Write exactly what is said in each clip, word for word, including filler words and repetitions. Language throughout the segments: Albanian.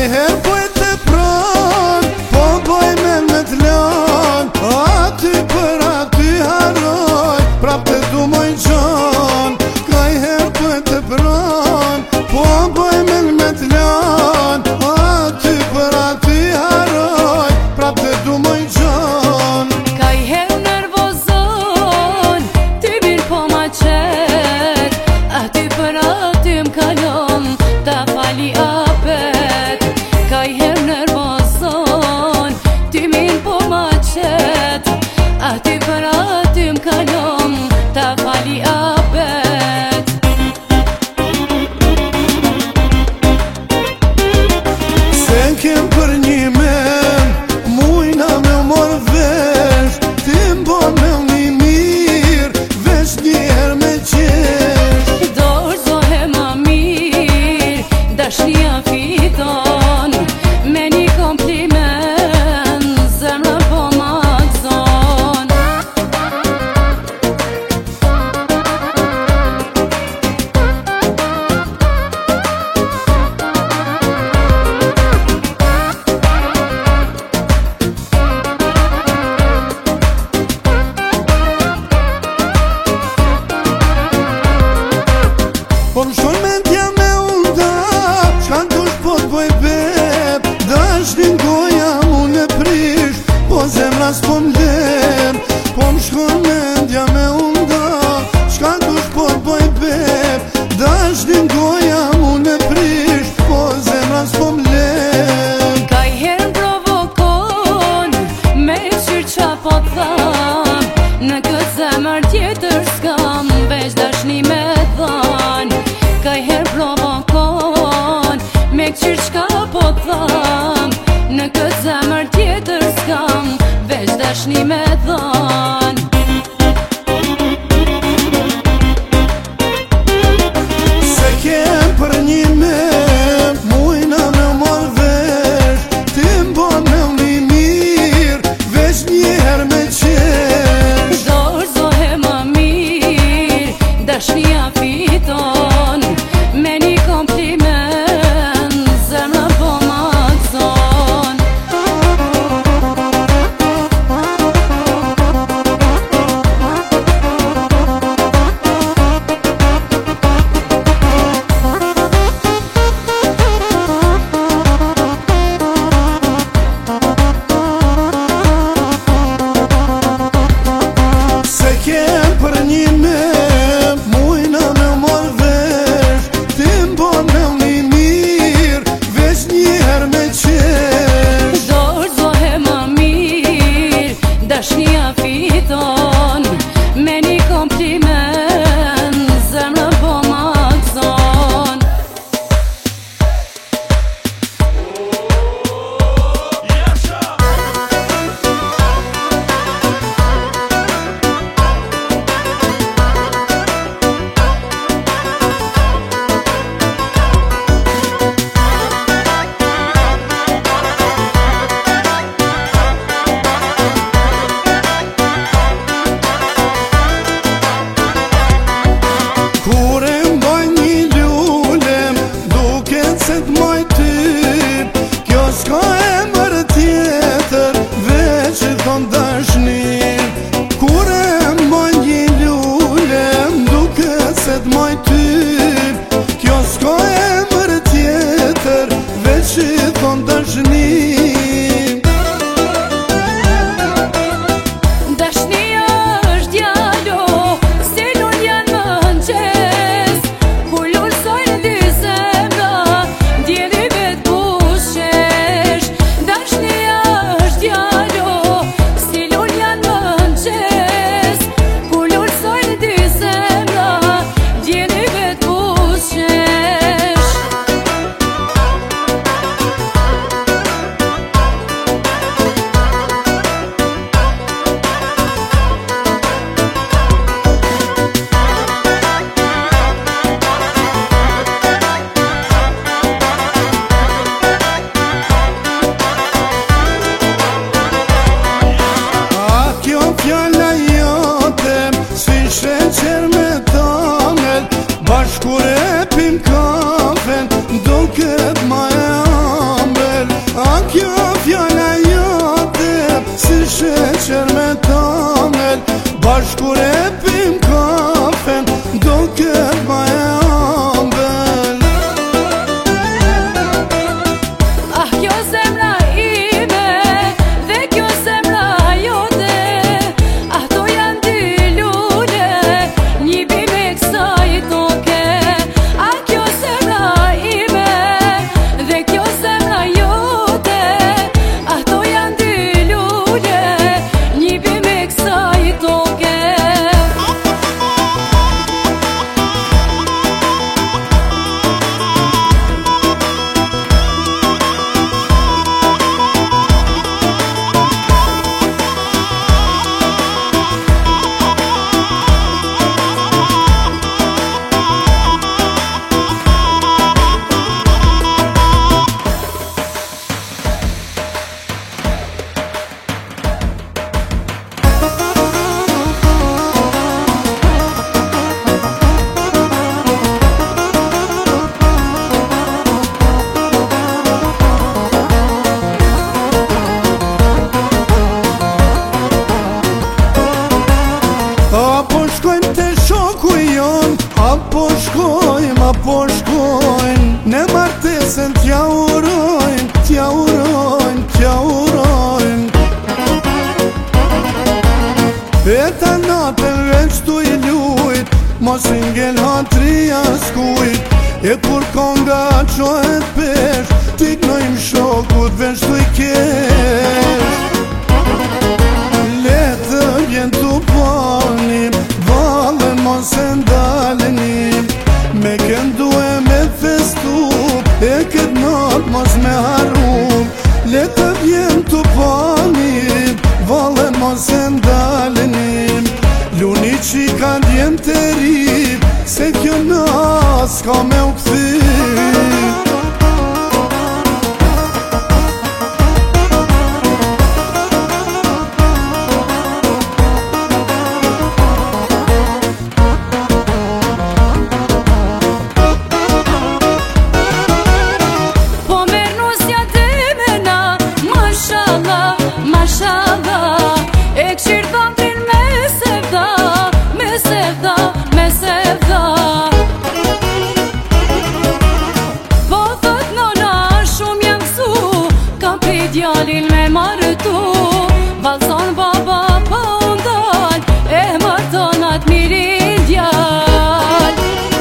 her po e të pran, po boj me me t'lan, aty për aty haroj, prap të du moj gjan. Kaj her po e të pran, po boj me me t'lan, aty për aty haroj, prap të du moj gjan. Kaj her nervozon, ty bir po ma qet, aty për aty m'kalon, ta fali apet. Kaj her nervozon, ty mir po ma qet, aty për aty m'kalon, ta fali apet. Se kem për një men, mujna me mor vesh, ti mbo me një mirë, vesh njëher me qesh. Dorëzohe ma mirë, dashnia fiton, me një kompliment, zemra po ma gëzon. Po më shon me t'ja me unda, qka n'dush po t'boj bep, dashnin goja mu në prish, po zemra s'po m'lem. Po më shon me t'ja me unda, qka n'dush po t'boj bep, dashnin goja mu në prish, po zemra s'po m'lem. Kaj herë provokon, me qyrë qa po t'than, në këtë zemër tjetër s'kam, veç dashni me dhan. Kaj herë provokon, me qyrë qka po t'tham, në këtë zemër tjetër s'kam, veç dashni me dhan. Se kem për një me, mujna me mor vesh, ti mbo me një mirë, veç njëher me qesh. Dorëzohe ma mirë, dashnia fiton, me një kompliment, zemra po ma gëzon. Se kem për një me, mujna me mor vesh, ti mbo me një mirë, veç njëher me qesh. Dorëzohe ma mirë, dashnia fiton, me një kompliment, zemra po ma gëzon. Kur e mbaj një lullem, duket se t'moj typ, kjo s'ka emër tjetër, veç e thon dashnit. Kur e mbaj një lullem, duket se t'moj typ, kjo s'ka emër tjetër, veç e thon dashnit. Dashnia është djalo, si lull janë mëngjes, kur lullsojnë dy zemra, djeli vet bushesh. Dashnia është djalo, si lull janë mëngjes, kur lullsojnë dy zemra, djeli vet bushesh. mos ngel hatria skujt E kur konga qohet pesh T'i knojmë shokut veç t'u i kesh Letë vjen t'u panim Valën mos e ndalenim Me këndu e me festu E këtë natë mos me harum Letë vjen t'u panim Valën mos e ndalenim Luni që i ka djem të rip Se kjo nas ka me u këthi Po merë nusja të mena Mashallah, mashallah E këshirë dhëmërin me sevda Me sevda, me sevda Po thot nona shumë jam kësu Kam pri djalin me marëtu Valson baba po ndal E martonat mirin djal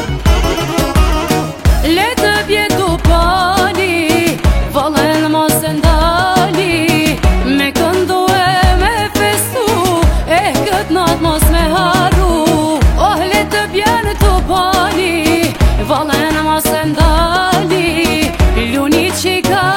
Letë vjetu pani Valen mos e ndali Me këndu e me festu E këtë nat mos me haru Oh letë vjetu pani Valen mos e ndali Luni që ka